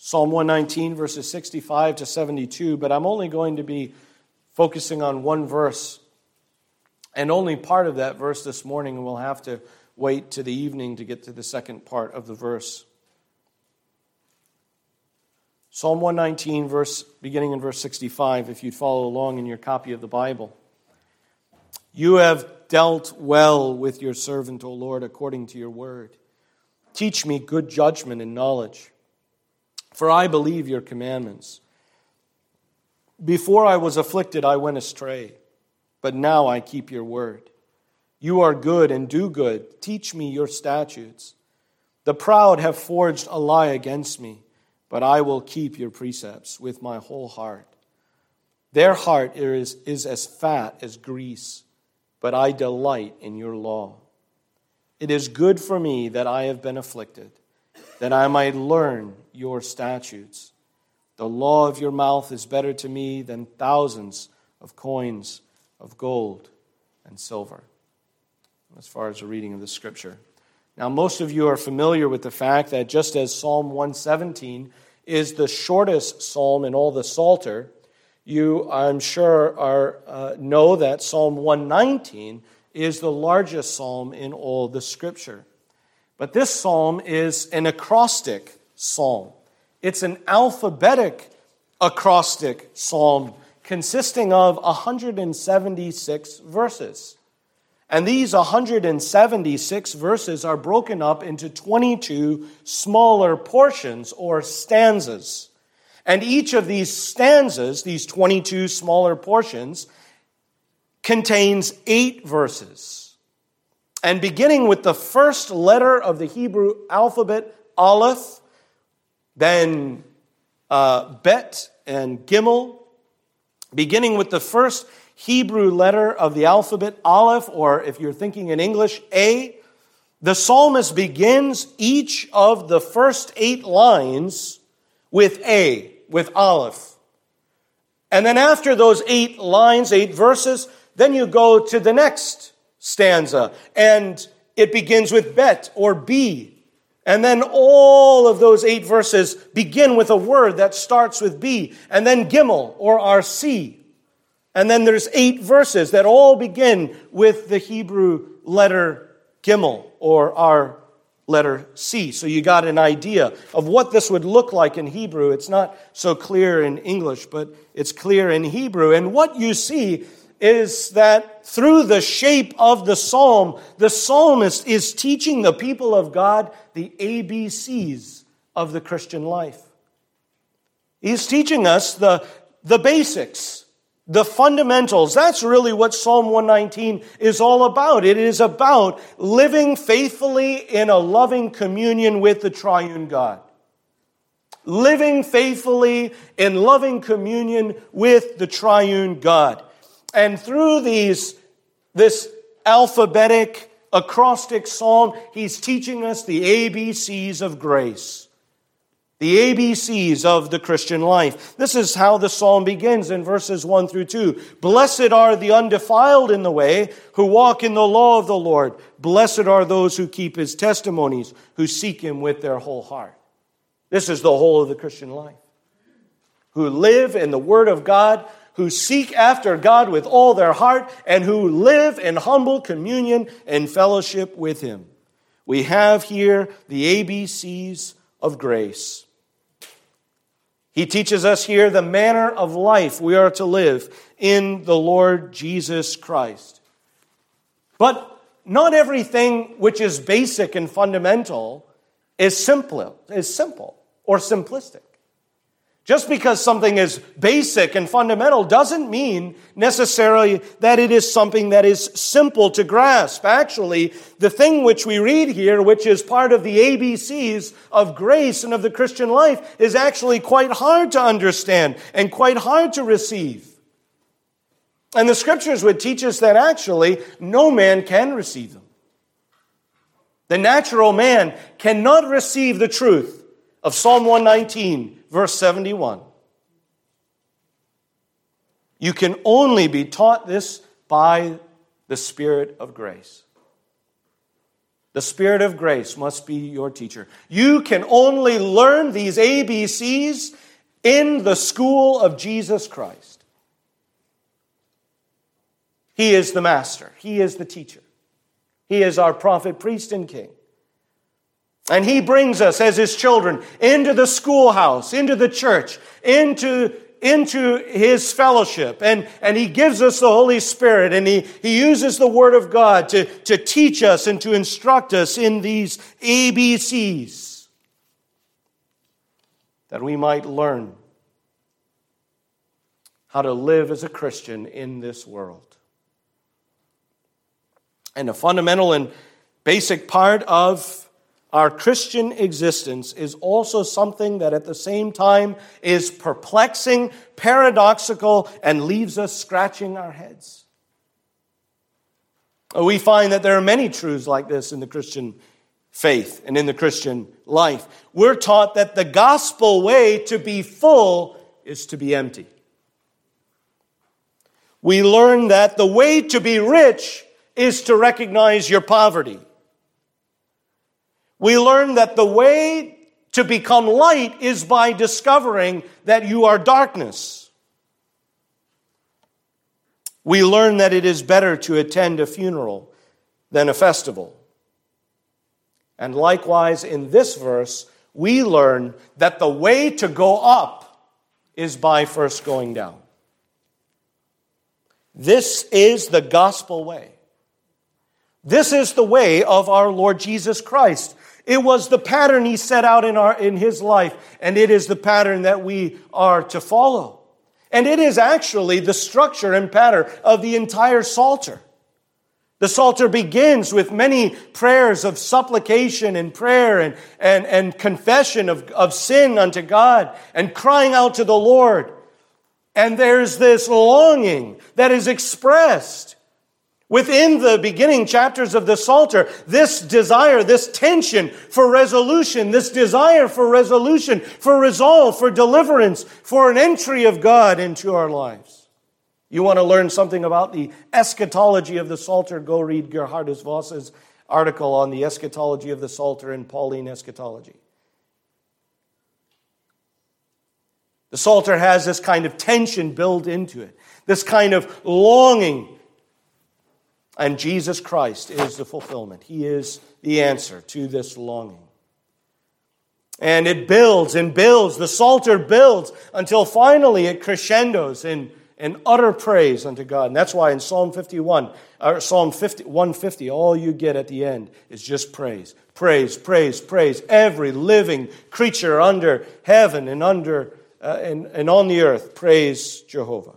Psalm 119, verses 65 to 72, but I'm only going to be focusing on one verse, and only part of that verse this morning, and we'll have to wait to the evening to get to the second part of the verse. Psalm 119, beginning in verse 65, if you'd follow along in your copy of the Bible. You have dealt well with your servant, O Lord, according to your word. Teach me good judgment and knowledge, for I believe your commandments. Before I was afflicted, I went astray, but now I keep your word. You are good and do good. Teach me your statutes. The proud have forged a lie against me, but I will keep your precepts with my whole heart. Their heart is as fat as grease, but I delight in your law. It is good for me that I have been afflicted, that I might learn your statutes. The law of your mouth is better to me than thousands of coins of gold and silver. As far as the reading of the scripture. Now, most of you are familiar with the fact that just as Psalm 117 is the shortest psalm in all the Psalter, you, I'm sure, know that Psalm 119 is the largest psalm in all the Scripture. But this psalm is an acrostic psalm. It's an alphabetic acrostic psalm consisting of 176 verses. And these 176 verses are broken up into 22 smaller portions or stanzas. And each of these stanzas, these 22 smaller portions, contains 8 verses. And beginning with the first letter of the Hebrew alphabet, Aleph, then Bet and Gimel, beginning with the first Hebrew letter of the alphabet, Aleph, or if you're thinking in English, A, the psalmist begins each of the first 8 lines with A, with Aleph. And then after those 8 lines, 8 verses, then you go to the next stanza, and it begins with Bet, or B. And then all of those 8 verses begin with a word that starts with B, and then Gimel, or our C. And then there's 8 verses that all begin with the Hebrew letter Gimel, or our letter C. So you got an idea of what this would look like in Hebrew. It's not so clear in English, but it's clear in Hebrew. And what you see is that through the shape of the psalm, the psalmist is teaching the people of God the ABCs of the Christian life. He's teaching us the basics, the fundamentals. That's really what Psalm 119 is all about. It is about living faithfully in a loving communion with the triune God. Living faithfully in loving communion with the triune God. And through this alphabetic, acrostic psalm, he's teaching us the ABCs of grace. The ABCs of the Christian life. This is how the psalm begins in verses 1 through 2. Blessed are the undefiled in the way, who walk in the law of the Lord. Blessed are those who keep his testimonies, who seek him with their whole heart. This is the whole of the Christian life. Who live in the Word of God, who seek after God with all their heart, and who live in humble communion and fellowship with him. We have here the ABCs of grace. He teaches us here the manner of life we are to live in the Lord Jesus Christ. But not everything which is basic and fundamental is simple or simplistic. Just because something is basic and fundamental doesn't mean necessarily that it is something that is simple to grasp. Actually, the thing which we read here, which is part of the ABCs of grace and of the Christian life, is actually quite hard to understand and quite hard to receive. And the Scriptures would teach us that actually no man can receive them. The natural man cannot receive the truth of Psalm 119, verse 71. You can only be taught this by the Spirit of grace. The Spirit of grace must be your teacher. You can only learn these ABCs in the school of Jesus Christ. He is the master. He is the teacher. He is our prophet, priest, and king. And He brings us as His children into the schoolhouse, into the church, into His fellowship. And He gives us the Holy Spirit. And He uses the Word of God to teach us and to instruct us in these ABCs, that we might learn how to live as a Christian in this world. And a fundamental and basic part of our Christian existence is also something that at the same time is perplexing, paradoxical, and leaves us scratching our heads. We find that there are many truths like this in the Christian faith and in the Christian life. We're taught that the gospel way to be full is to be empty. We learn that the way to be rich is to recognize your poverty. We learn that the way to become light is by discovering that you are darkness. We learn that it is better to attend a funeral than a festival. And likewise, in this verse, we learn that the way to go up is by first going down. This is the gospel way. This is the way of our Lord Jesus Christ. It was the pattern He set out in His life, and it is the pattern that we are to follow. And it is actually the structure and pattern of the entire Psalter. The Psalter begins with many prayers of supplication and prayer and confession of sin unto God and crying out to the Lord. And there's this longing that is expressed within the beginning chapters of the Psalter, this desire, this tension for resolution, this desire for resolution, for resolve, for deliverance, for an entry of God into our lives. You want to learn something about the eschatology of the Psalter, go read Gerhardus Voss's article on the eschatology of the Psalter in Pauline Eschatology. The Psalter has this kind of tension built into it, this kind of longing. And Jesus Christ is the fulfillment. He is the answer to this longing. And it builds and builds. The Psalter builds until finally it crescendos in utter praise unto God. And that's why in Psalm 150, all you get at the end is just praise. Praise, praise, praise. Every living creature under heaven and under and on the earth, praise Jehovah.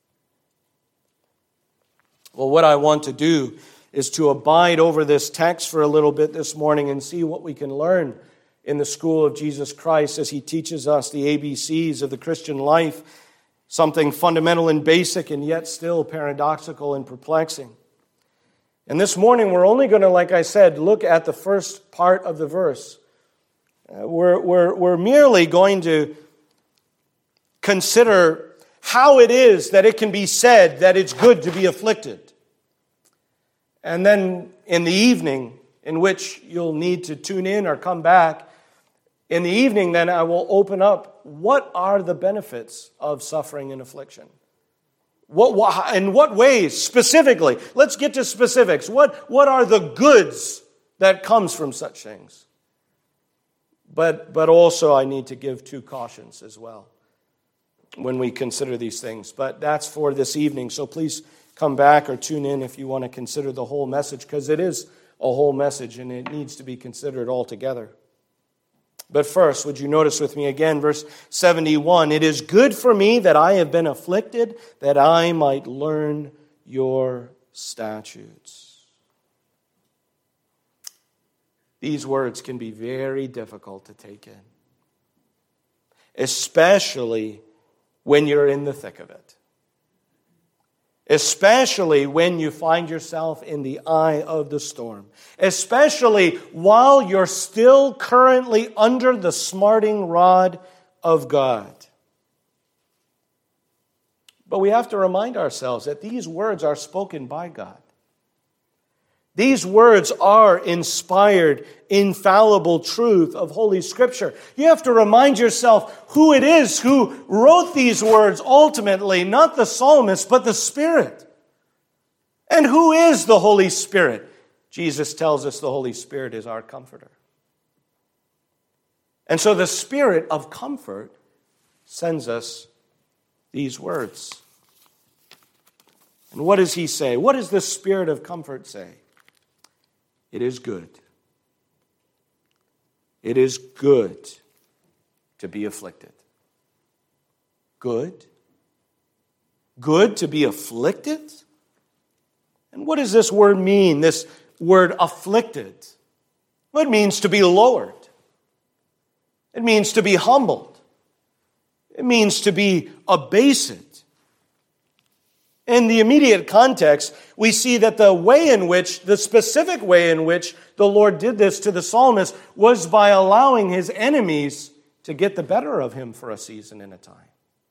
Well, what I want to do is to abide over this text for a little bit this morning and see what we can learn in the school of Jesus Christ as He teaches us the ABCs of the Christian life, something fundamental and basic and yet still paradoxical and perplexing. And this morning we're only going to, like I said, look at the first part of the verse. We're merely going to consider how it is that it can be said that it's good to be afflicted. And then in the evening, in which you'll need to tune in or come back, in the evening then I will open up what are the benefits of suffering and affliction. In what ways specifically? Let's get to specifics. What are the goods that comes from such things? But also I need to give two cautions as well when we consider these things. But that's for this evening. So please come back or tune in if you want to consider the whole message, because it is a whole message and it needs to be considered all together. But first, would you notice with me again, verse 71, "It is good for me that I have been afflicted, that I might learn your statutes." These words can be very difficult to take in, especially when you're in the thick of it. Especially when you find yourself in the eye of the storm. Especially while you're still currently under the smarting rod of God. But we have to remind ourselves that these words are spoken by God. These words are inspired, infallible truth of Holy Scripture. You have to remind yourself who it is who wrote these words ultimately, not the psalmist, but the Spirit. And who is the Holy Spirit? Jesus tells us the Holy Spirit is our comforter. And so the Spirit of comfort sends us these words. And what does he say? What does the Spirit of comfort say? It is good. It is good to be afflicted. Good? Good to be afflicted? And what does this word mean, this word afflicted? Well, it means to be lowered. It means to be humbled. It means to be abased. In the immediate context, we see that the specific way in which the Lord did this to the psalmist was by allowing his enemies to get the better of him for a season and a time.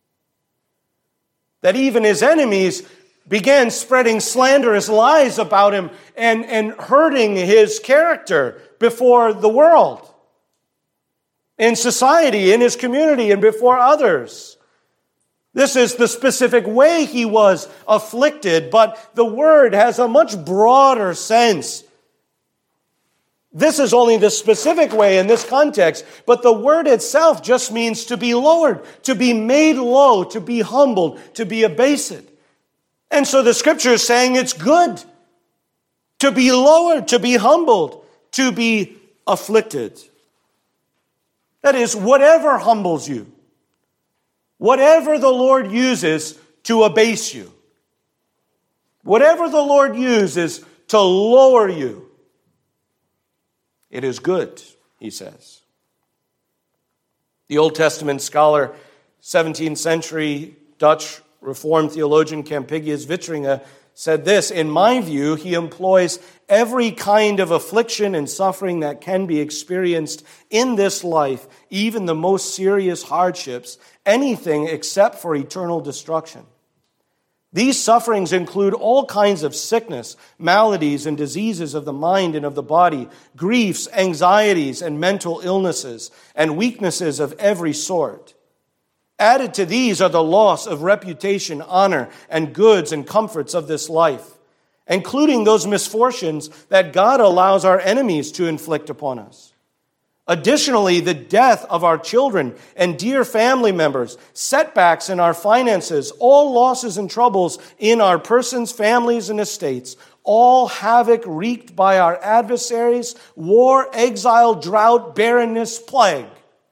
That even his enemies began spreading slanderous lies about him and hurting his character before the world, in society, in his community, and before others. This is the specific way he was afflicted, but the word has a much broader sense. This is only the specific way in this context, but the word itself just means to be lowered, to be made low, to be humbled, to be abased. And so the Scripture is saying it's good to be lowered, to be humbled, to be afflicted. That is, whatever humbles you, whatever the Lord uses to abase you, whatever the Lord uses to lower you, it is good, he says. The Old Testament scholar, 17th century Dutch Reformed theologian Campigius Wittringa said this: in my view, he employs every kind of affliction and suffering that can be experienced in this life, even the most serious hardships, anything except for eternal destruction. These sufferings include all kinds of sickness, maladies, and diseases of the mind and of the body, griefs, anxieties, and mental illnesses, and weaknesses of every sort. Added to these are the loss of reputation, honor, and goods and comforts of this life, including those misfortunes that God allows our enemies to inflict upon us. Additionally, the death of our children and dear family members, setbacks in our finances, all losses and troubles in our persons, families, and estates, all havoc wreaked by our adversaries, war, exile, drought, barrenness, plague.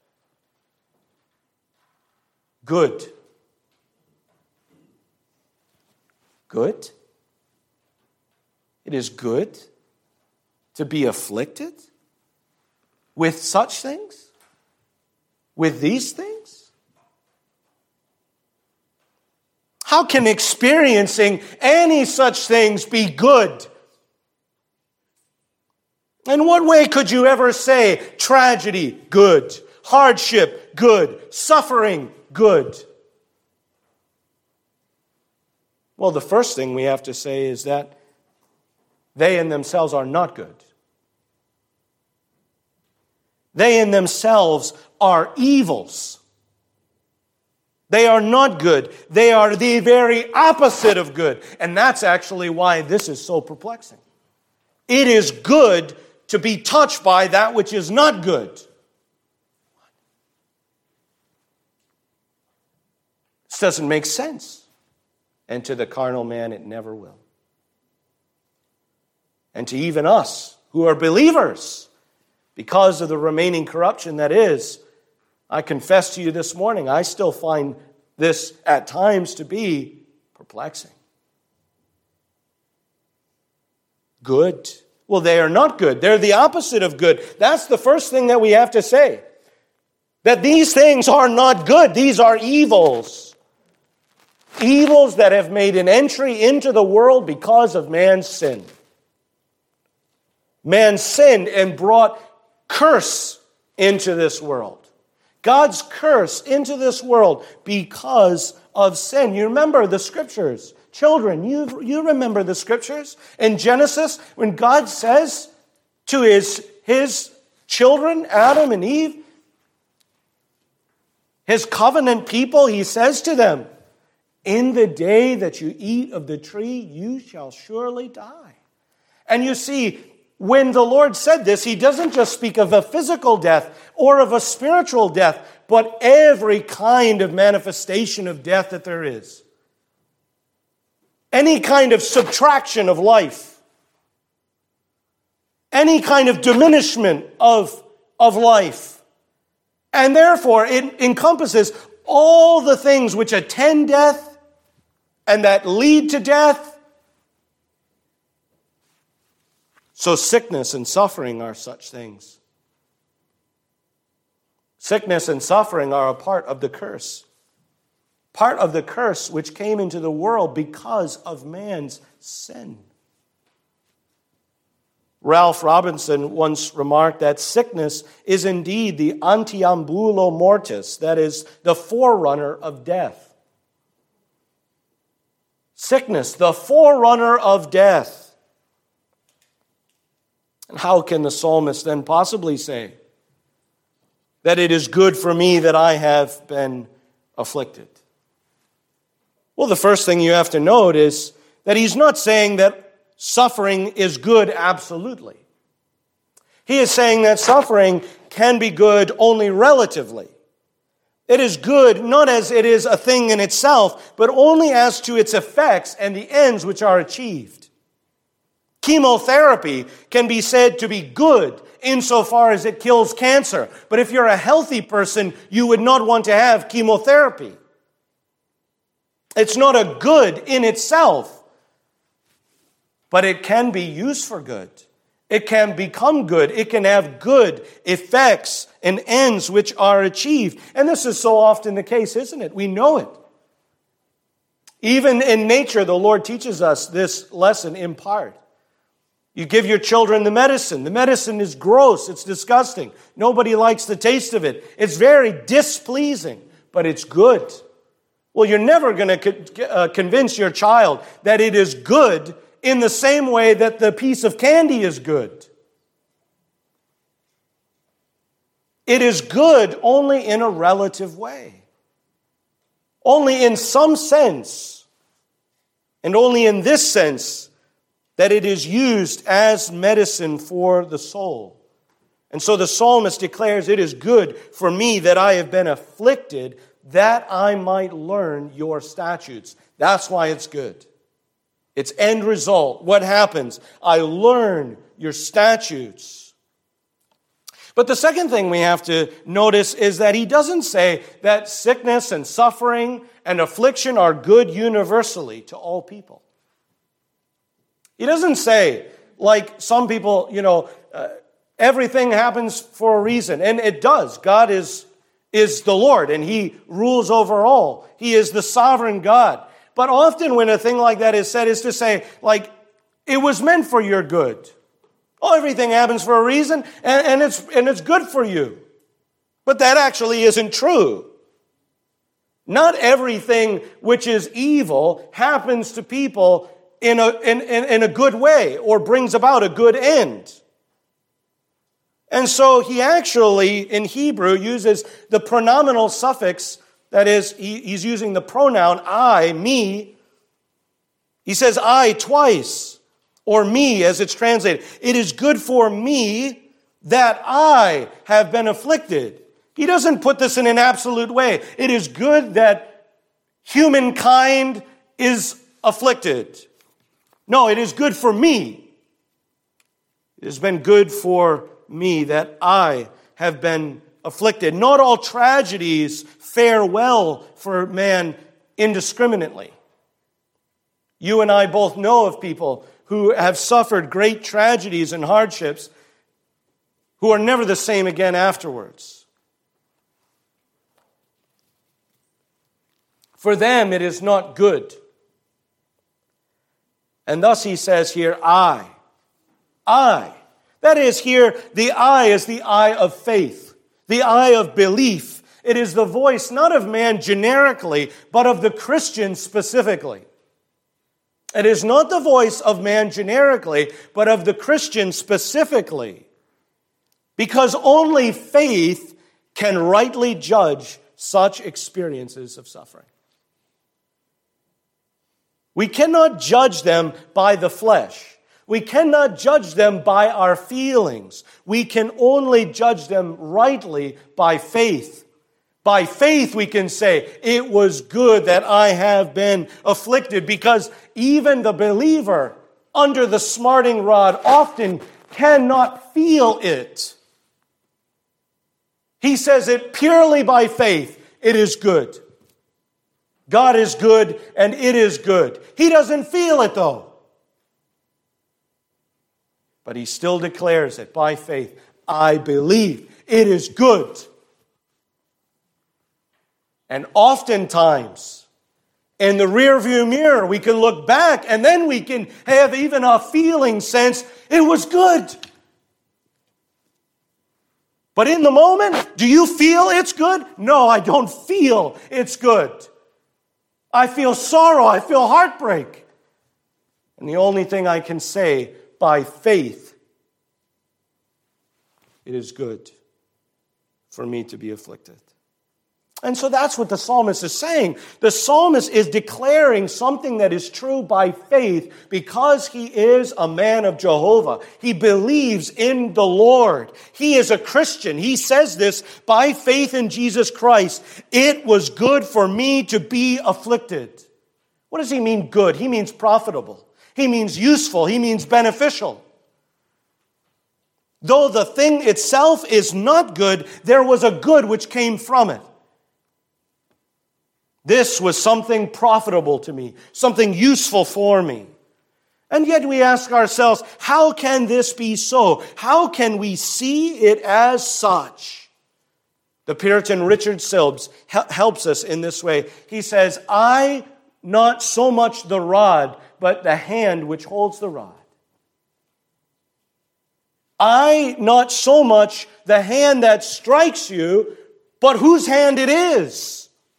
Good. Good? It is good to be afflicted with such things? With these things? How can experiencing any such things be good? In what way could you ever say tragedy, good, hardship, good, suffering, good? Well, the first thing we have to say is that they in themselves are not good. They in themselves are evils. They are not good. They are the very opposite of good. And that's actually why this is so perplexing. It is good to be touched by that which is not good. This doesn't make sense. And to the carnal man, it never will. And to even us who are believers, because of the remaining corruption that is, I confess to you this morning, I still find this at times to be perplexing. Good. Well, they are not good. They're the opposite of good. That's the first thing that we have to say. That these things are not good. These are evils. Evils that have made an entry into the world because of man's sin. Man sinned and brought curse into this world. God's curse into this world because of sin. You remember the Scriptures. Children, you remember the scriptures in Genesis when God says to his children, Adam and Eve, his covenant people, he says to them, in the day that you eat of the tree, you shall surely die. And you see, when the Lord said this, he doesn't just speak of a physical death or of a spiritual death, but every kind of manifestation of death that there is. Any kind of subtraction of life. Any kind of diminishment of life. And therefore, it encompasses all the things which attend death and that lead to death. So sickness and suffering are such things. Sickness and suffering are a part of the curse. Part of the curse which came into the world because of man's sin. Ralph Robinson once remarked that sickness is indeed the anteambulo mortis, that is, the forerunner of death. Sickness, the forerunner of death. And how can the psalmist then possibly say that it is good for me that I have been afflicted? Well, the first thing you have to note is that he's not saying that suffering is good absolutely. He is saying that suffering can be good only relatively. It is good not as it is a thing in itself, but only as to its effects and the ends which are achieved. Chemotherapy can be said to be good insofar as it kills cancer. But if you're a healthy person, you would not want to have chemotherapy. It's not a good in itself, but it can be used for good. It can become good. It can have good effects and ends which are achieved. And this is so often the case, isn't it? We know it. Even in nature, the Lord teaches us this lesson in part. You give your children the medicine. The medicine is gross. It's disgusting. Nobody likes the taste of it. It's very displeasing, but it's good. Well, you're never going to convince your child that it is good in the same way that the piece of candy is good. It is good only in a relative way. Only in some sense, and only in this sense, that it is used as medicine for the soul. And so the psalmist declares, it is good for me that I have been afflicted, that I might learn your statutes. That's why it's good. Its end result, what happens? I learn your statutes. But the second thing we have to notice is that he doesn't say that sickness and suffering and affliction are good universally to all people. He doesn't say, like some people, everything happens for a reason. And it does. God is the Lord, and He rules over all. He is the sovereign God. But often when a thing like that is said, is to say, like, it was meant for your good. Oh, everything happens for a reason, and it's good for you. But that actually isn't true. Not everything which is evil happens to people in a good way or brings about a good end. And so he actually, in Hebrew, uses the pronominal suffix. That is, he's using the pronoun I, me. He says I twice, or me as it's translated. It is good for me that I have been afflicted. He doesn't put this in an absolute way. It is good that humankind is afflicted. No, it is good for me. It has been good for me that I have been afflicted. Not all tragedies fare well for man indiscriminately. You and I both know of people who have suffered great tragedies and hardships who are never the same again afterwards. For them, it is not good. And thus he says here, I. That is here, the I is the I of faith, the I of belief. It is the voice not of man generically, but of the Christian specifically. It is not the voice of man generically, but of the Christian specifically. Because only faith can rightly judge such experiences of suffering. We cannot judge them by the flesh. We cannot judge them by our feelings. We can only judge them rightly by faith. By faith we can say, it was good that I have been afflicted, because even the believer under the smarting rod often cannot feel it. He says it purely by faith. It is good. God is good and it is good. He doesn't feel it though. But he still declares it by faith. I believe it is good. And oftentimes, in the rearview mirror, we can look back and then we can have even a feeling sense, it was good. But in the moment, do you feel it's good? No, I don't feel it's good. I feel sorrow, I feel heartbreak. And the only thing I can say, by faith, it is good for me to be afflicted. And so that's what the psalmist is saying. The psalmist is declaring something that is true by faith because he is a man of Jehovah. He believes in the Lord. He is a Christian. He says this by faith in Jesus Christ. It was good for me to be afflicted. What does he mean good? He means profitable. He means useful. He means beneficial. Though the thing itself is not good, there was a good which came from it. This was something profitable to me, something useful for me. And yet we ask ourselves, how can this be so? How can we see it as such? The Puritan Richard Silbes helps us in this way. He says, I, not so much the rod, but the hand which holds the rod. I, not so much the hand that strikes you, but whose hand it is.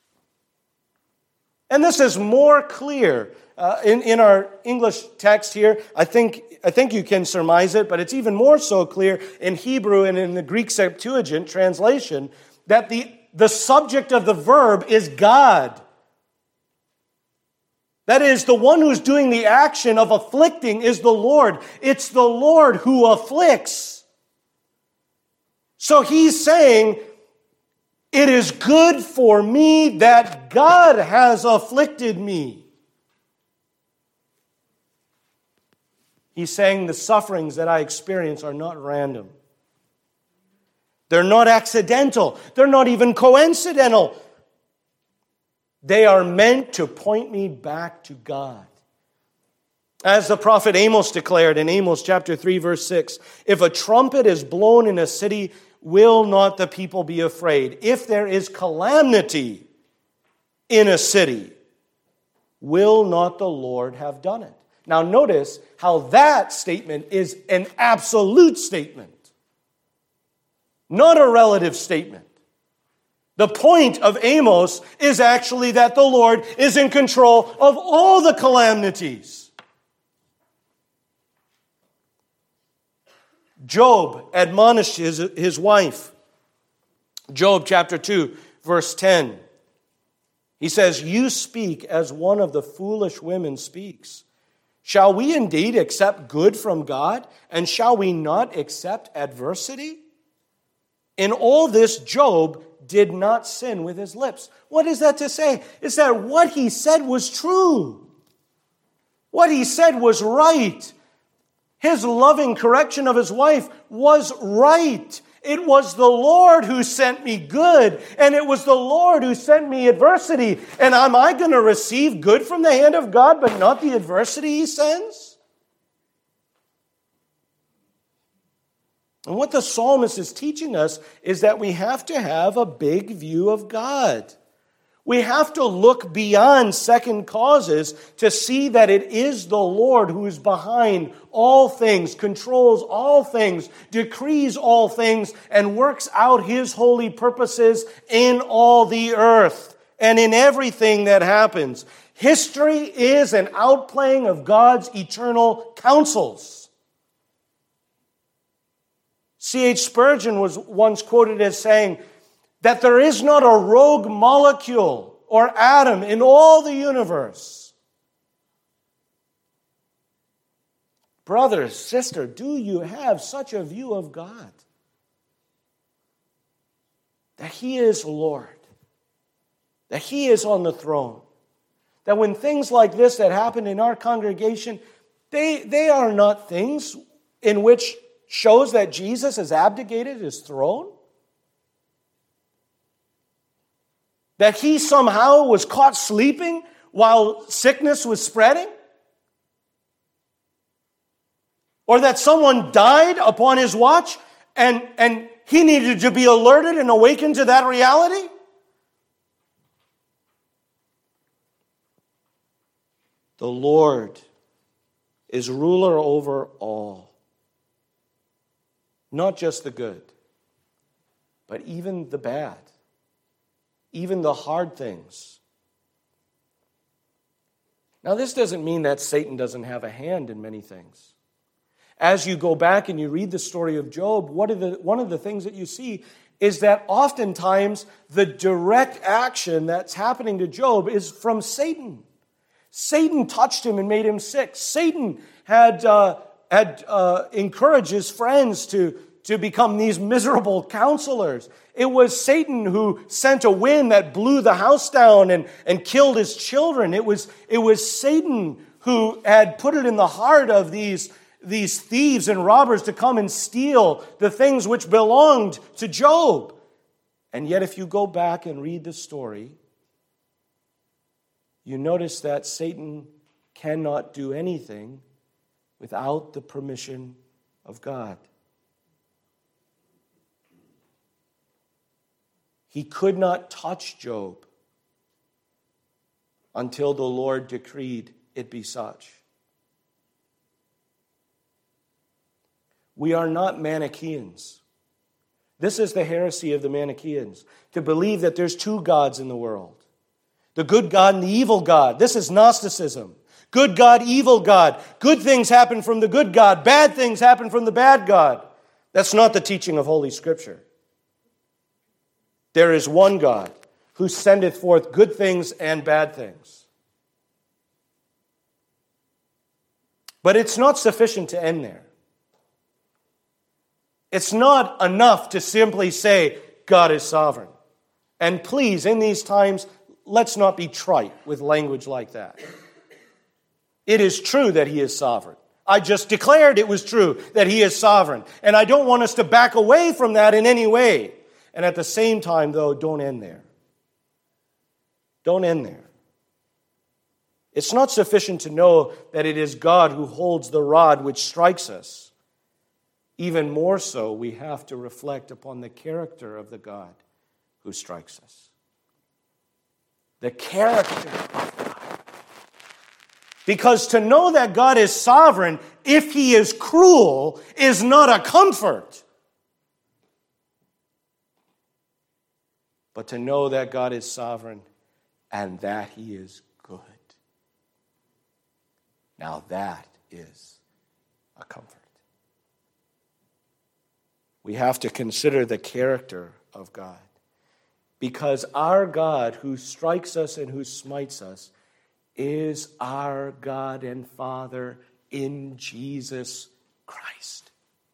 And this is more clear in our English text here. I think you can surmise it, but it's even more so clear in Hebrew and in the Greek Septuagint translation that the subject of the verb is God. That is, the one who's doing the action of afflicting is the Lord. It's the Lord who afflicts. So he's saying, it is good for me that God has afflicted me. He's saying the sufferings that I experience are not random. They're not accidental. They're not even coincidental. They are meant to point me back to God. As the prophet Amos declared in Amos chapter 3, verse 6, if a trumpet is blown in a city, will not the people be afraid? If there is calamity in a city, will not the Lord have done it? Now notice how that statement is an absolute statement, not a relative statement. The point of Amos is actually that the Lord is in control of all the calamities. Job admonished his wife. Job chapter 2, verse 10. He says, you speak as one of the foolish women speaks. Shall we indeed accept good from God, and shall we not accept adversity? In all this, Job did not sin with his lips. What is that to say? It's that what he said was true. What he said was right. His loving correction of his wife was right. It was the Lord who sent me good, and it was the Lord who sent me adversity. And am I going to receive good from the hand of God, but not the adversity he sends? And what the psalmist is teaching us is that we have to have a big view of God. We have to look beyond second causes to see that it is the Lord who is behind all things, controls all things, decrees all things, and works out his holy purposes in all the earth. and in everything that happens. History is an outplaying of God's eternal counsels. C.H. Spurgeon was once quoted as saying that there is not a rogue molecule or atom in all the universe. Brother, sister, do you have such a view of God? That He is Lord. That He is on the throne. That when things like this that happen in our congregation, they are not things in which shows that Jesus has abdicated His throne. That He somehow was caught sleeping while sickness was spreading. Or that someone died upon His watch and He needed to be alerted and awakened to that reality. The Lord is ruler over all. Not just the good, but even the bad. Even the hard things. Now, this doesn't mean that Satan doesn't have a hand in many things. As you go back and you read the story of Job, one of the things that you see is that oftentimes the direct action that's happening to Job is from Satan. Satan touched him and made him sick. Satan had encouraged his friends to become these miserable counselors. It was Satan who sent a wind that blew the house down and killed his children. It was Satan who had put it in the heart of these thieves and robbers to come and steal the things which belonged to Job. And yet if you go back and read the story, you notice that Satan cannot do anything without the permission of God. He could not touch Job until the Lord decreed it be such. We are not Manichaeans. This is the heresy of the Manichaeans, to believe that there's two gods in the world. The good God and the evil God. This is Gnosticism. Good God, evil God. Good things happen from the good God. Bad things happen from the bad God. That's not the teaching of Holy Scripture. There is one God who sendeth forth good things and bad things. But it's not sufficient to end there. It's not enough to simply say, God is sovereign. And please, in these times, let's not be trite with language like that. It is true that He is sovereign. I just declared it was true that He is sovereign. And I don't want us to back away from that in any way. And at the same time, though, don't end there. Don't end there. It's not sufficient to know that it is God who holds the rod which strikes us. Even more so, we have to reflect upon the character of the God who strikes us. The character of God. Because to know that God is sovereign, if He is cruel, is not a comfort. But to know that God is sovereign and that He is good. Now that is a comfort. We have to consider the character of God. Because our God who strikes us and who smites us is our God and Father in Jesus Christ.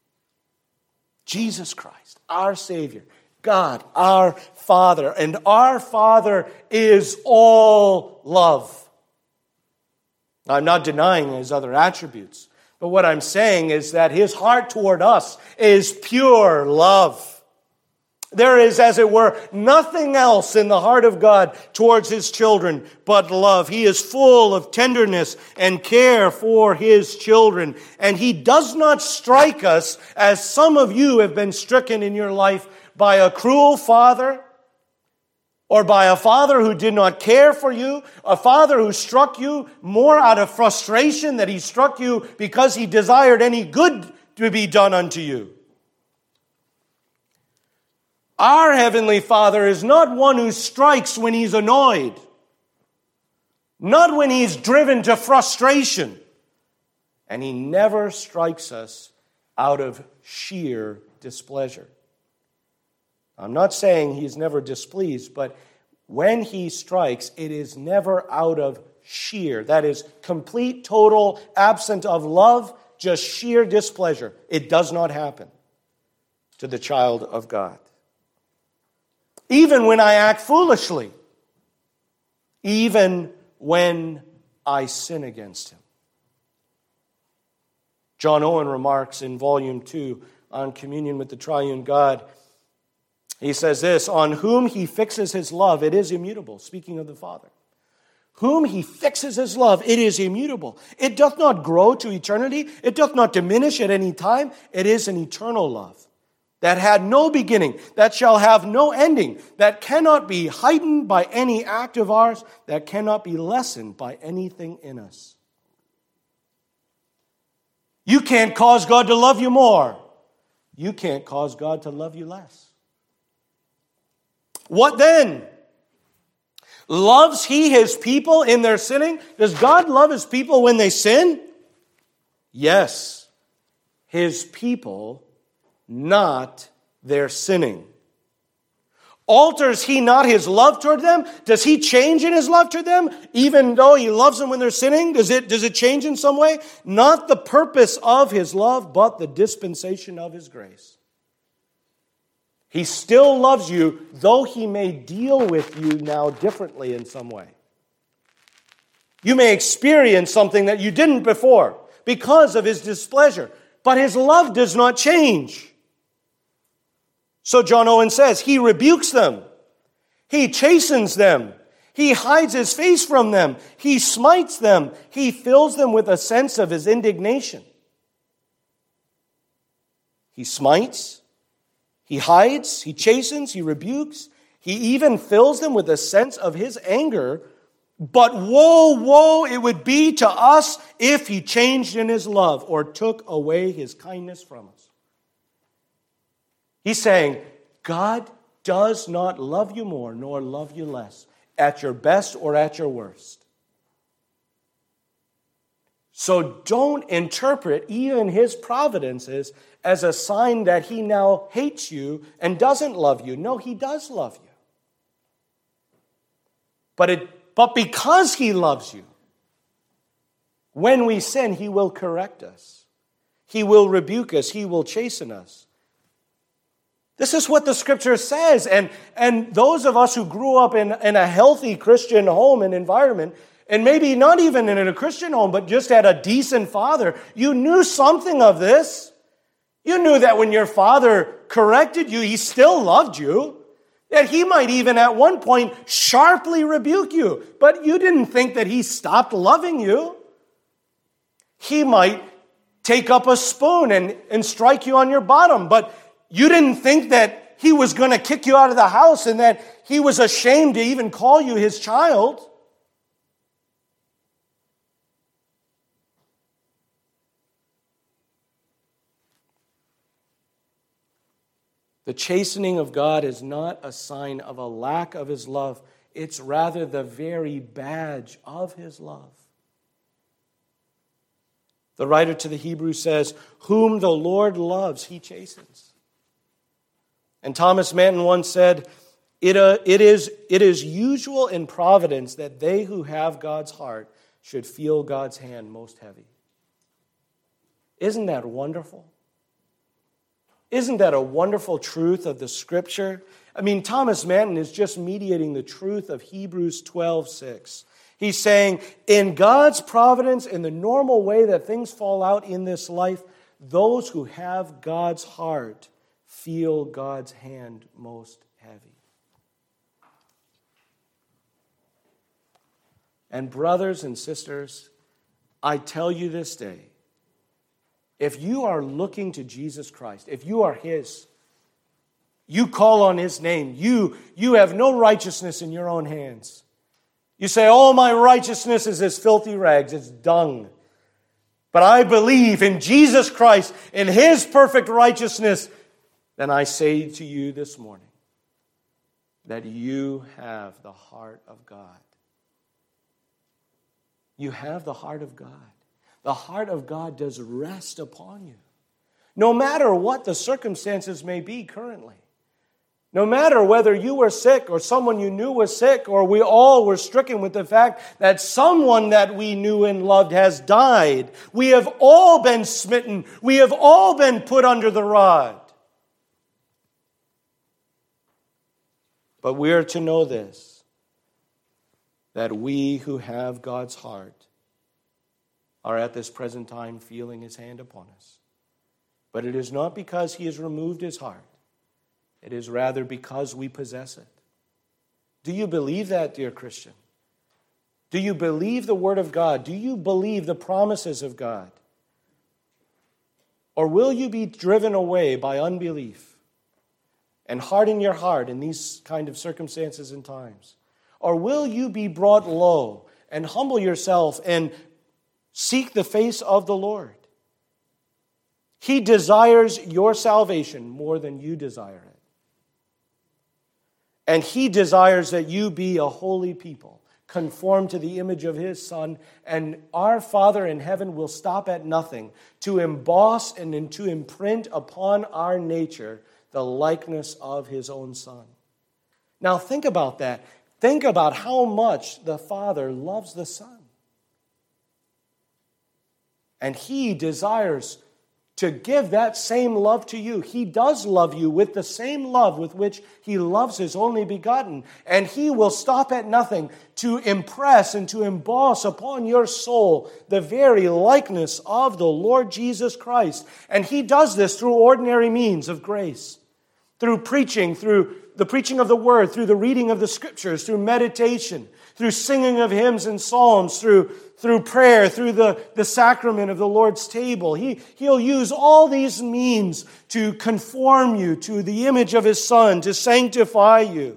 Jesus Christ, our Savior. God, our Father. And our Father is all love. I'm not denying His other attributes. But what I'm saying is that His heart toward us is pure love. There is, as it were, nothing else in the heart of God towards His children but love. He is full of tenderness and care for His children. And He does not strike us, as some of you have been stricken in your life, by a cruel father, or by a father who did not care for you, a father who struck you more out of frustration that he struck you because he desired any good to be done unto you. Our Heavenly Father is not one who strikes when He's annoyed, not when He's driven to frustration, and He never strikes us out of sheer displeasure. I'm not saying He's never displeased, but when He strikes, it is never out of sheer. That is complete, total, absent of love, just sheer displeasure. It does not happen to the child of God. Even when I act foolishly, even when I sin against Him. John Owen remarks in Volume 2 on Communion with the Triune God, he says this, on whom He fixes His love, it is immutable. Speaking of the Father. Whom He fixes His love, it is immutable. It doth not grow to eternity. It doth not diminish at any time. It is an eternal love that had no beginning, that shall have no ending, that cannot be heightened by any act of ours, that cannot be lessened by anything in us. You can't cause God to love you more. You can't cause God to love you less. What then? Loves He His people in their sinning? Does God love His people when they sin? Yes. His people, not their sinning. Alters He not His love toward them? Does He change in His love toward them? Even though He loves them when they're sinning? Does it change in some way? Not the purpose of His love, but the dispensation of His grace. He still loves you, though He may deal with you now differently in some way. You may experience something that you didn't before because of His displeasure, but His love does not change. So John Owen says, He rebukes them. He chastens them. He hides His face from them. He smites them. He fills them with a sense of His indignation. He smites. He hides, He chastens, He rebukes. He even fills them with a sense of His anger. But woe, woe it would be to us if He changed in His love or took away His kindness from us. He's saying, God does not love you more nor love you less at your best or at your worst. So don't interpret even His providences as a sign that He now hates you and doesn't love you. No, He does love you. But because He loves you, when we sin, He will correct us. He will rebuke us. He will chasten us. This is what the Scripture says. And those of us who grew up in a healthy Christian home and environment, and maybe not even in a Christian home, but just had a decent father, you knew something of this. You knew that when your father corrected you, he still loved you. That he might even at one point sharply rebuke you. But you didn't think that he stopped loving you. He might take up a spoon and strike you on your bottom. But you didn't think that he was going to kick you out of the house and that he was ashamed to even call you his child. The chastening of God is not a sign of a lack of His love. It's rather the very badge of His love. The writer to the Hebrews says, whom the Lord loves, He chastens. And Thomas Manton once said, it is usual in providence that they who have God's heart should feel God's hand most heavy. Isn't that wonderful? Isn't that a wonderful truth of the Scripture? I mean, Thomas Manton is just mediating the truth of Hebrews 12:6. He's saying, in God's providence, in the normal way that things fall out in this life, those who have God's heart feel God's hand most heavy. And brothers and sisters, I tell you this day, if you are looking to Jesus Christ, if you are His, you call on His name, you have no righteousness in your own hands. You say, oh, my righteousness is as filthy rags, it's dung. But I believe in Jesus Christ, in His perfect righteousness, then I say to you this morning, that you have the heart of God. You have the heart of God. The heart of God does rest upon you. No matter what the circumstances may be currently. No matter whether you were sick or someone you knew was sick, or we all were stricken with the fact that someone that we knew and loved has died. We have all been smitten. We have all been put under the rod. But we are to know this, that we who have God's heart are at this present time feeling His hand upon us. But it is not because He has removed His heart. It is rather because we possess it. Do you believe that, dear Christian? Do you believe the Word of God? Do you believe the promises of God? Or will you be driven away by unbelief and harden your heart in these kind of circumstances and times? Or will you be brought low and humble yourself and seek the face of the Lord? He desires your salvation more than you desire it. And He desires that you be a holy people, conformed to the image of His Son. And our Father in heaven will stop at nothing to emboss and to imprint upon our nature the likeness of His own Son. Now think about that. Think about how much the Father loves the Son. And He desires to give that same love to you. He does love you with the same love with which He loves His only begotten. And He will stop at nothing to impress and to emboss upon your soul the very likeness of the Lord Jesus Christ. And He does this through ordinary means of grace. Through preaching, through the preaching of the Word, through the reading of the Scriptures, through meditation, through singing of hymns and psalms, through prayer, through the sacrament of the Lord's table. He'll use all these means to conform you to the image of His Son, to sanctify you.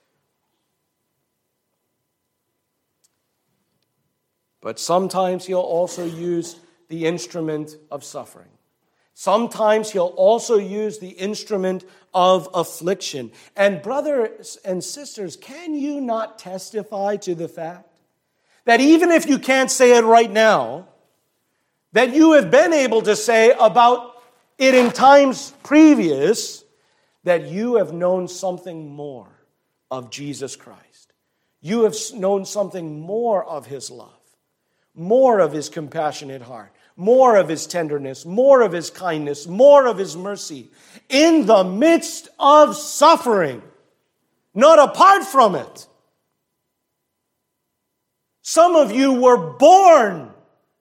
But sometimes He'll also use the instrument of suffering. Sometimes He'll also use the instrument of affliction. And brothers and sisters, can you not testify to the fact that even if you can't say it right now, that you have been able to say about it in times previous, that you have known something more of Jesus Christ. You have known something more of His love, more of His compassionate heart, more of His tenderness, more of His kindness, more of His mercy in the midst of suffering, not apart from it. Some of you were born.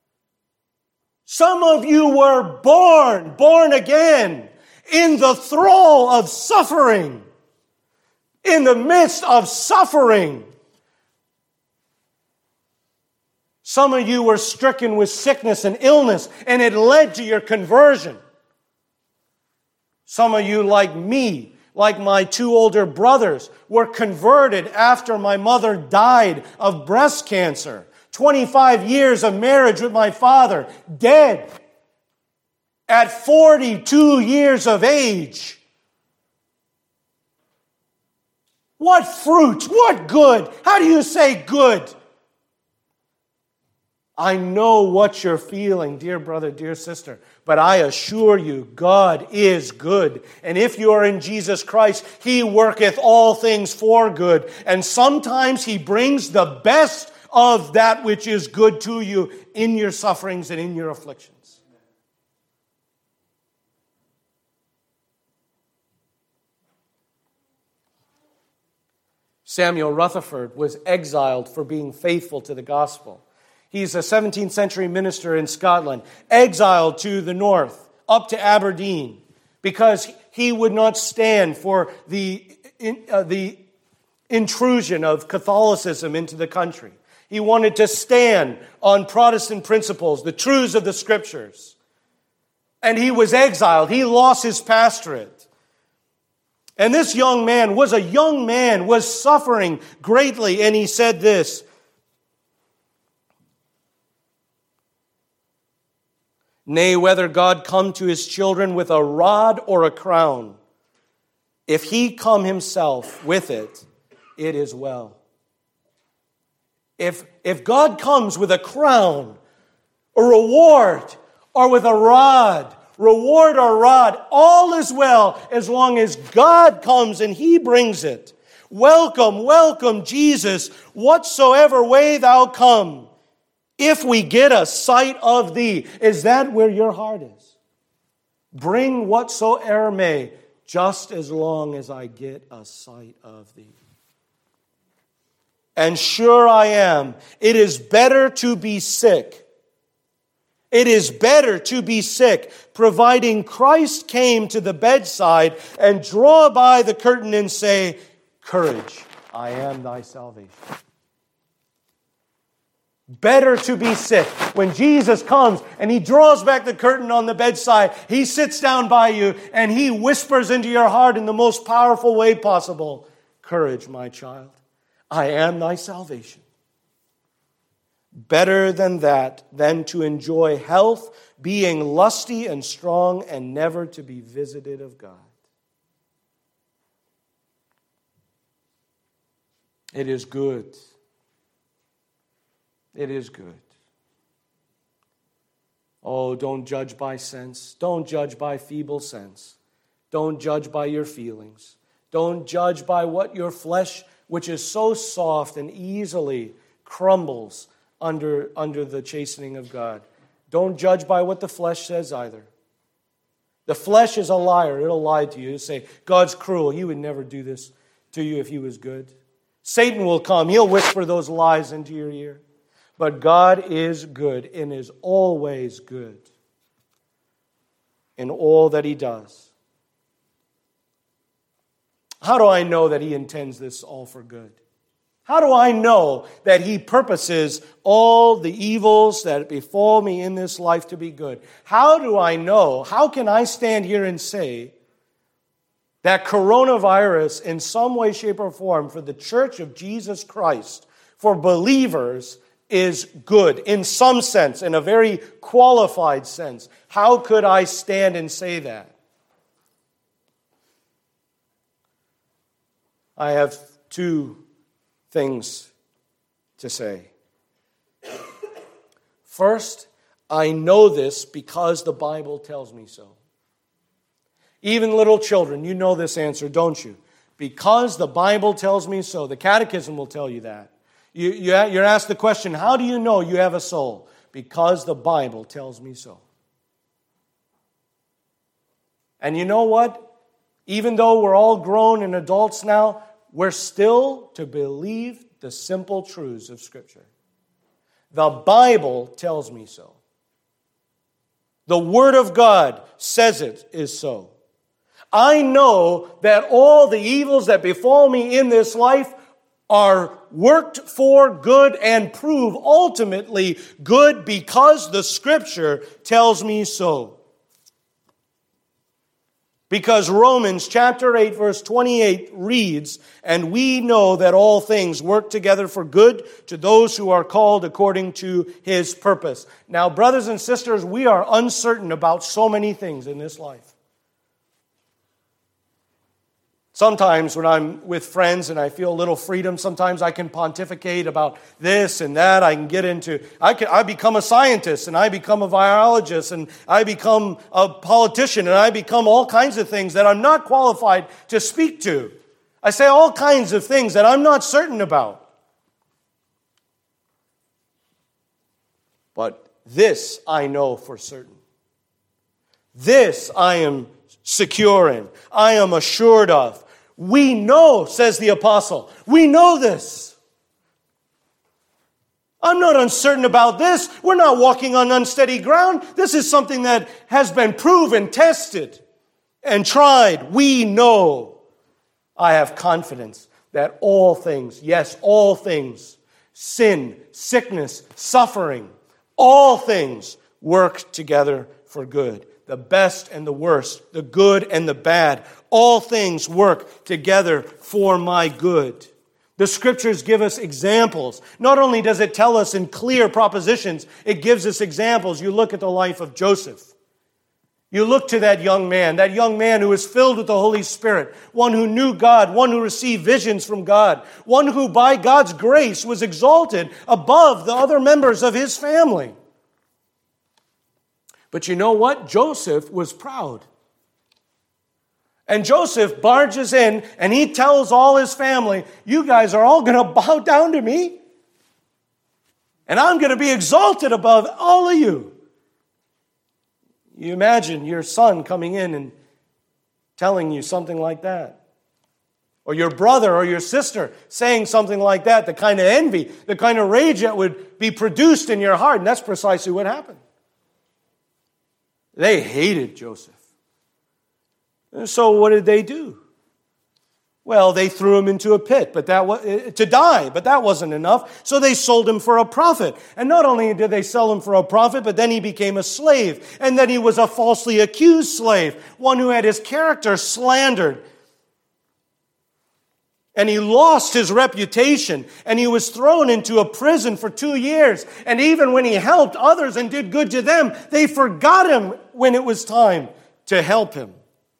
Some of you were born again in the thrall of suffering, in the midst of suffering. Some of you were stricken with sickness and illness, and it led to your conversion. Some of you, like me, like my two older brothers, were converted after my mother died of breast cancer. 25 years of marriage with my father, dead at 42 years of age. What fruit? What good? How do you say good? I know what you're feeling, dear brother, dear sister, but I assure you, God is good. And if you are in Jesus Christ, He worketh all things for good. And sometimes He brings the best of that which is good to you in your sufferings and in your afflictions. Samuel Rutherford was exiled for being faithful to the gospel. He's a 17th century minister in Scotland, exiled to the north, up to Aberdeen, because he would not stand for the intrusion of Catholicism into the country. He wanted to stand on Protestant principles, the truths of the Scriptures. And he was exiled. He lost his pastorate. And this young man was suffering greatly, and he said this, "Nay, whether God come to His children with a rod or a crown, if he come himself with it, it is well. If God comes with a crown, a reward, or with a rod, reward or rod, all is well as long as God comes and he brings it. Welcome, welcome, Jesus, whatsoever way thou come. If we get a sight of thee, is that where your heart is? Bring whatsoever may, just as long as I get a sight of thee. And sure I am, it is better to be sick. It is better to be sick, providing Christ came to the bedside and draw by the curtain and say, courage, I am thy salvation. Better to be sick. When Jesus comes and he draws back the curtain on the bedside, he sits down by you and he whispers into your heart in the most powerful way possible, courage, my child, I am thy salvation. Better than that, than to enjoy health, being lusty and strong, and never to be visited of God. It is good. It is good. Oh, don't judge by sense. Don't judge by feeble sense. Don't judge by your feelings. Don't judge by what your flesh, which is so soft and easily crumbles under the chastening of God. Don't judge by what the flesh says either. The flesh is a liar. It'll lie to you. It'll say, God's cruel. He would never do this to you if he was good. Satan will come. He'll whisper those lies into your ear. But God is good and is always good in all that he does. How do I know that he intends this all for good? How do I know that he purposes all the evils that befall me in this life to be good? How do I know? How can I stand here and say that coronavirus in some way, shape, or form for the Church of Jesus Christ, for believers, is good in some sense, in a very qualified sense? How could I stand and say that? I have two things to say. First, I know this because the Bible tells me so. Even little children, you know this answer, don't you? Because the Bible tells me so. The Catechism will tell you that. You're asked the question, how do you know you have a soul? Because the Bible tells me so. And you know what? Even though we're all grown and adults now, we're still to believe the simple truths of Scripture. The Bible tells me so. The Word of God says it is so. I know that all the evils that befall me in this life are worked for good and prove ultimately good because the Scripture tells me so. Because Romans chapter 8 verse 28 reads, and we know that all things work together for good to those who are called according to his purpose. Now, brothers and sisters, we are uncertain about so many things in this life. Sometimes when I'm with friends and I feel a little freedom, sometimes I can pontificate about this and that. I can get into, I become a scientist and I become a virologist and I become a politician and I become all kinds of things that I'm not qualified to speak to. I say all kinds of things that I'm not certain about. But this I know for certain. This I am secure in. I am assured of. We know, says the apostle. We know this. I'm not uncertain about this. We're not walking on unsteady ground. This is something that has been proven, tested, and tried. We know. I have confidence that all things, yes, all things, sin, sickness, suffering, all things work together for good. The best and the worst, the good and the bad, all things work together for my good. The Scriptures give us examples. Not only does it tell us in clear propositions, it gives us examples. You look at the life of Joseph. You look to that young man who was filled with the Holy Spirit, one who knew God, one who received visions from God, one who by God's grace was exalted above the other members of his family. But you know what? Joseph was proud. And Joseph barges in and he tells all his family, you guys are all going to bow down to me. And I'm going to be exalted above all of you. You imagine your son coming in and telling you something like that. Or your brother or your sister saying something like that, the kind of envy, the kind of rage that would be produced in your heart. And that's precisely what happened. They hated Joseph. And so what did they do? Well, they threw him into a pit, to die, but that wasn't enough. So they sold him for a profit. And not only did they sell him for a profit, but then he became a slave. And then he was a falsely accused slave, one who had his character slandered. And he lost his reputation, and he was thrown into a prison for 2 years. And even when he helped others and did good to them, they forgot him when it was time to help him.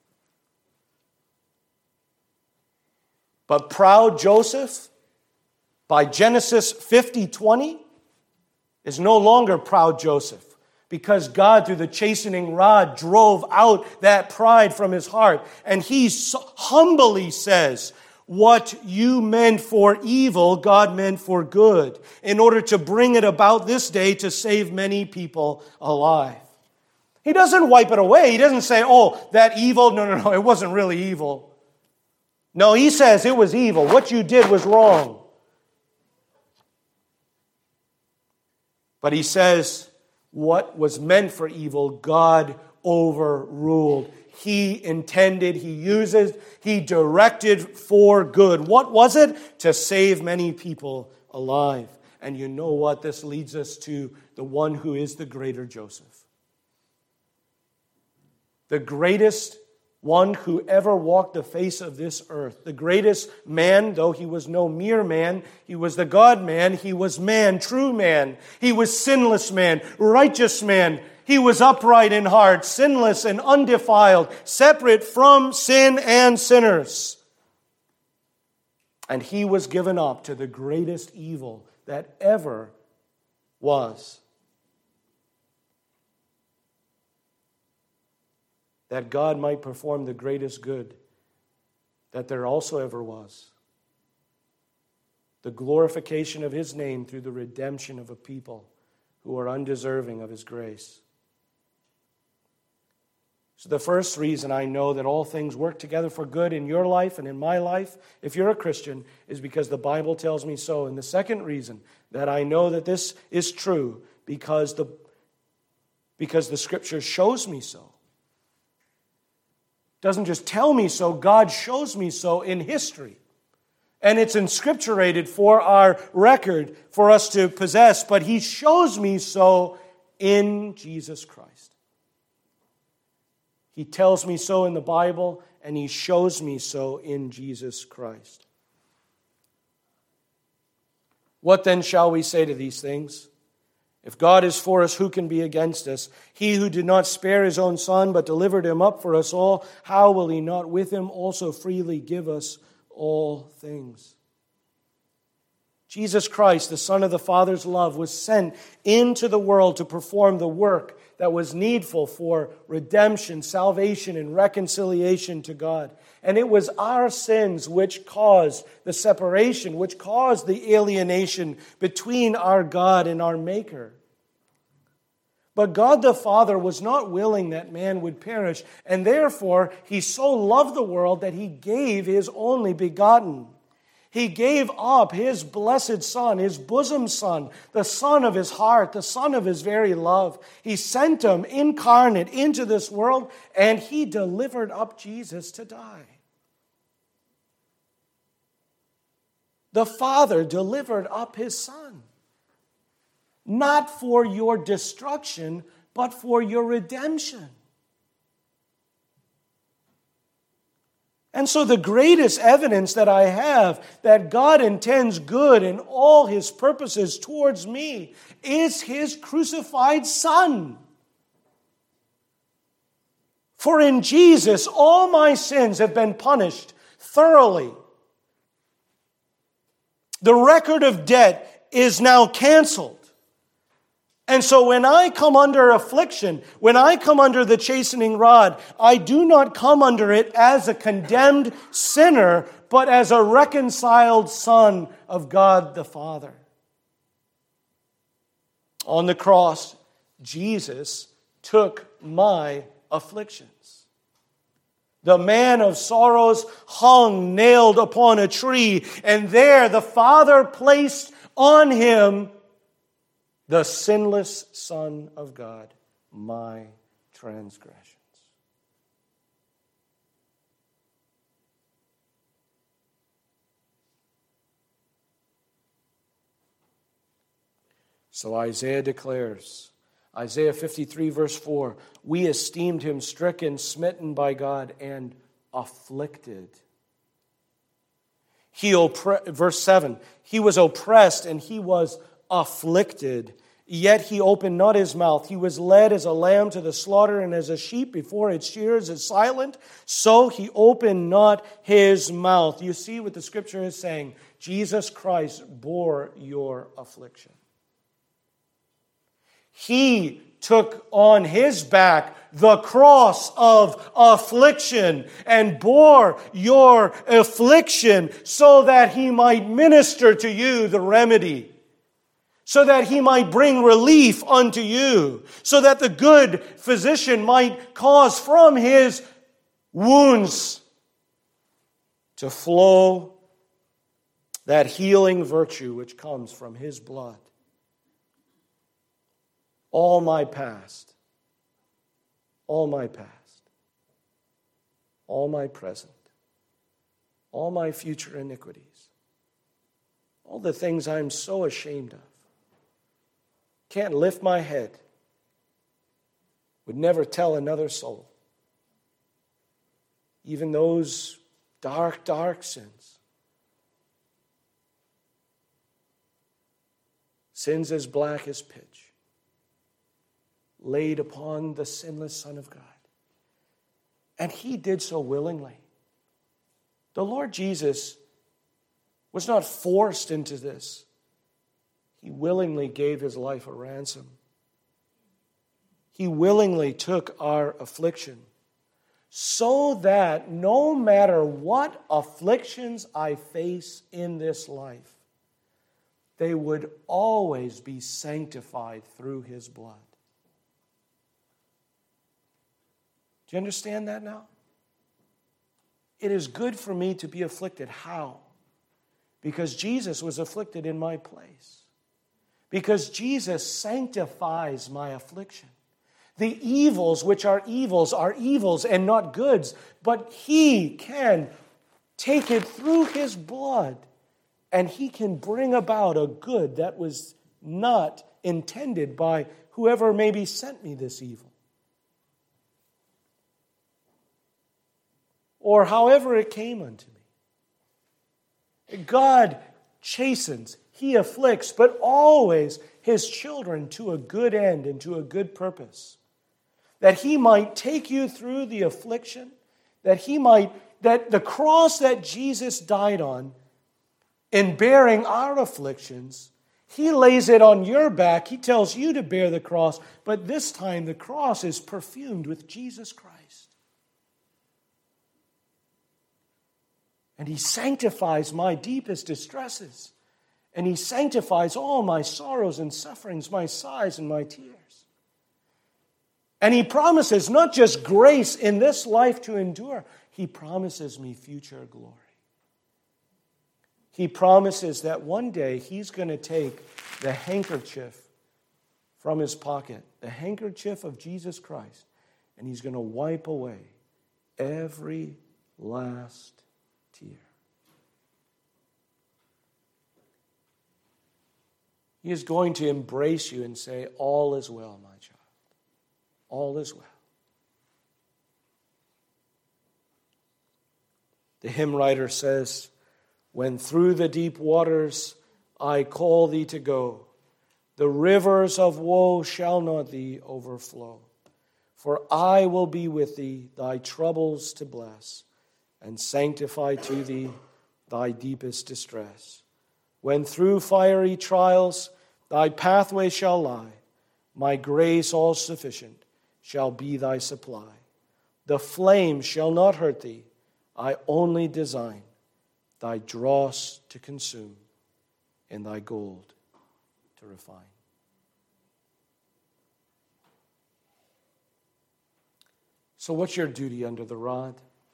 But proud Joseph, by Genesis 50:20, is no longer proud Joseph, because God, through the chastening rod, drove out that pride from his heart. And he humbly says, what you meant for evil, God meant for good, in order to bring it about this day to save many people alive. He doesn't wipe it away. He doesn't say, oh, that evil, no, it wasn't really evil. No, he says it was evil. What you did was wrong. But he says what was meant for evil, God overruled. He intended, he uses, he directed for good. What was it? To save many people alive. And you know what? This leads us to the one who is the greater Joseph. The greatest one who ever walked the face of this earth. The greatest man, though he was no mere man, he was the God-man, he was man, true man. He was sinless man, righteous man. He was upright in heart, sinless and undefiled, separate from sin and sinners. And he was given up to the greatest evil that ever was. That God might perform the greatest good that there also ever was. The glorification of his name through the redemption of a people who are undeserving of his grace. So the first reason I know that all things work together for good in your life and in my life, if you're a Christian, is because the Bible tells me so. And the second reason that I know that this is true, because the Scripture shows me so. Doesn't just tell me so, God shows me so in history. And it's inscripturated for our record for us to possess, but he shows me so in Jesus Christ. He tells me so in the Bible, and he shows me so in Jesus Christ. What then shall we say to these things? If God is for us, who can be against us? He who did not spare his own Son, but delivered him up for us all, how will he not with him also freely give us all things? Jesus Christ, the Son of the Father's love, was sent into the world to perform the work that was needful for redemption, salvation, and reconciliation to God. And it was our sins which caused the separation, which caused the alienation between our God and our Maker. But God the Father was not willing that man would perish, and therefore he so loved the world that he gave his only begotten. He gave up his blessed Son, his bosom Son, the Son of his heart, the Son of his very love. He sent him incarnate into this world, and he delivered up Jesus to die. The Father delivered up his Son, not for your destruction, but for your redemption. And so the greatest evidence that I have that God intends good in all his purposes towards me is his crucified Son. For in Jesus all my sins have been punished thoroughly. The record of debt is now canceled. And so when I come under affliction, when I come under the chastening rod, I do not come under it as a condemned sinner, but as a reconciled son of God the Father. On the cross, Jesus took my afflictions. The man of sorrows hung nailed upon a tree, and there the Father placed on him the sinless Son of God, my transgressions. So Isaiah declares, Isaiah 53 verse 4, we esteemed him stricken, smitten by God, and afflicted. Verse 7, he was oppressed and he was afflicted, yet he opened not his mouth. He was led as a lamb to the slaughter, and as a sheep before its shearers is silent, so he opened not his mouth. You see what the Scripture is saying? Jesus Christ bore your affliction. He took on his back the cross of affliction and bore your affliction so that he might minister to you the remedy, so that he might bring relief unto you, so that the good physician might cause from his wounds to flow that healing virtue which comes from his blood. All my past, all my past, all my present, all my future iniquities, all the things I'm so ashamed of, can't lift my head, would never tell another soul, even those dark, dark sins, sins as black as pitch, laid upon the sinless Son of God. And he did so willingly. The Lord Jesus was not forced into this. He willingly gave his life a ransom. He willingly took our affliction so that no matter what afflictions I face in this life, they would always be sanctified through his blood. Do you understand that now? It is good for me to be afflicted. How? Because Jesus was afflicted in my place. Because Jesus sanctifies my affliction. The evils which are evils and not goods, but he can take it through his blood and he can bring about a good that was not intended by whoever maybe sent me this evil. Or however it came unto me. God chastens, he afflicts, but always his children to a good end and to a good purpose. That he might take you through the affliction, that the cross that Jesus died on, in bearing our afflictions, he lays it on your back. He tells you to bear the cross, but this time the cross is perfumed with Jesus Christ. And he sanctifies my deepest distresses. And he sanctifies all my sorrows and sufferings, my sighs and my tears. And he promises not just grace in this life to endure, he promises me future glory. He promises that one day he's going to take the handkerchief from his pocket, the handkerchief of Jesus Christ, and he's going to wipe away every last tear. He is going to embrace you and say, all is well, my child. All is well. The hymn writer says, when through the deep waters I call thee to go, the rivers of woe shall not thee overflow. For I will be with thee, thy troubles to bless, and sanctify to thee thy deepest distress. When through fiery trials thy pathway shall lie, my grace all sufficient shall be thy supply. The flame shall not hurt thee, I only design thy dross to consume, and thy gold to refine. So what's your duty under the rod?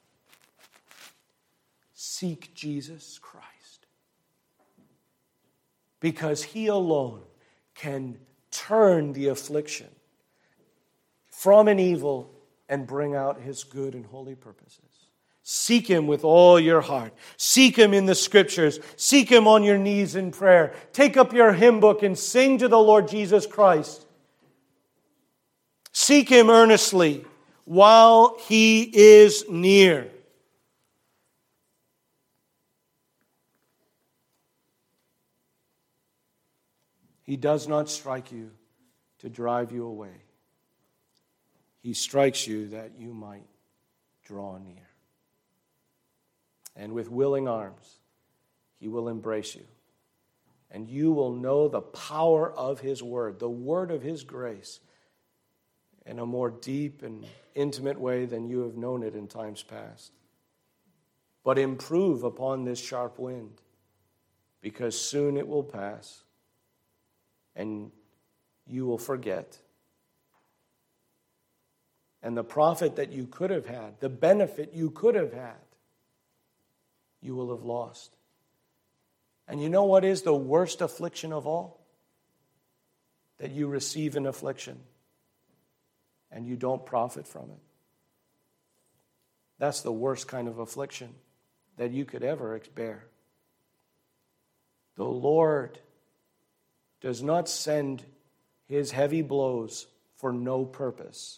Seek Jesus Christ, because he alone can turn the affliction from an evil and bring out his good and holy purposes. Seek him with all your heart. Seek him in the Scriptures. Seek him on your knees in prayer. Take up your hymn book and sing to the Lord Jesus Christ. Seek him earnestly while he is near. He does not strike you to drive you away. He strikes you that you might draw near. And with willing arms, he will embrace you. And you will know the power of his word, the word of his grace, in a more deep and intimate way than you have known it in times past. But improve upon this sharp wind, because soon it will pass, and you will forget. And the profit that you could have had, the benefit you could have had, you will have lost. And you know what is the worst affliction of all? That you receive an affliction and you don't profit from it. That's the worst kind of affliction that you could ever bear. The Lord does not send his heavy blows for no purpose.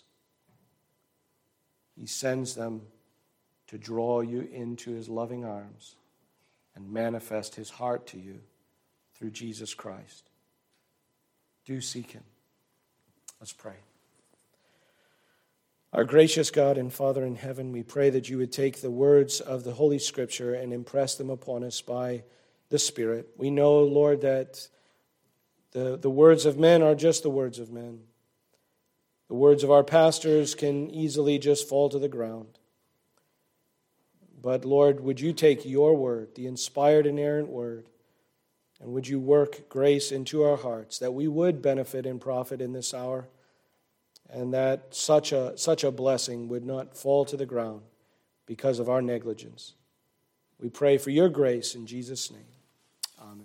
He sends them to draw you into his loving arms and manifest his heart to you through Jesus Christ. Do seek him. Let's pray. Our gracious God and Father in heaven, we pray that you would take the words of the Holy Scripture and impress them upon us by the Spirit. We know, Lord, that the words of men are just the words of men. The words of our pastors can easily just fall to the ground. But Lord, would you take your word, the inspired, inerrant word, and would you work grace into our hearts that we would benefit and profit in this hour, and that such a blessing would not fall to the ground because of our negligence. We pray for your grace in Jesus' name.